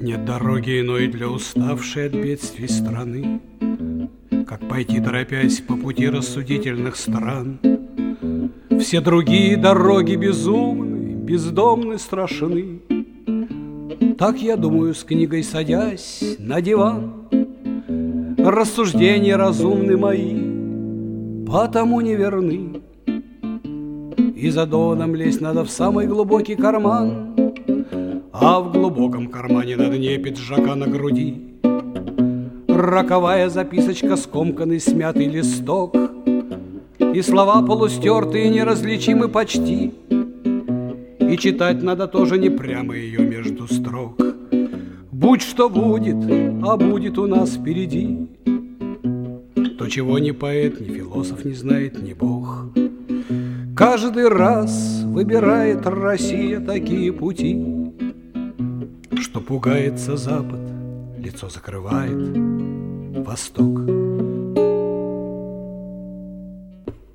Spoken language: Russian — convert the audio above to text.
Нет дороги иной для уставшей от бедствий страны, как пойти, торопясь по пути рассудительных стран. Все другие дороги безумны, бездомны, страшны. Так я думаю, с книгой садясь на диван. Рассуждения разумны мои, потому не верны. И за доном лезть надо в самый глубокий карман, а в глубоком кармане на дне пиджака на груди роковая записочка, скомканный смятый листок, и слова полустертые, неразличимы почти. И читать надо тоже не прямо ее между строк. Будь что будет, а будет у нас впереди то, чего ни поэт, ни философ не знает, ни Бог. Каждый раз выбирает Россия такие пути, что пугается Запад, лицо закрывает Восток.